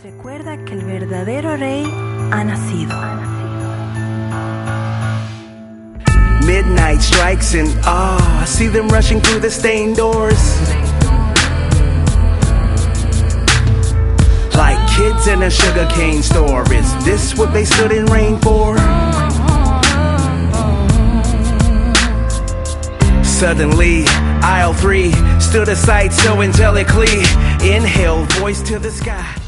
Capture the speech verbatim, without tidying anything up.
Recuerda que el verdadero rey ha nacido. Midnight strikes and ah, I see them rushing through the stained doors like kids in a sugarcane store. Is this what they stood in rain for? Suddenly, aisle three stood a sight so angelically. Inhale, voice to the sky.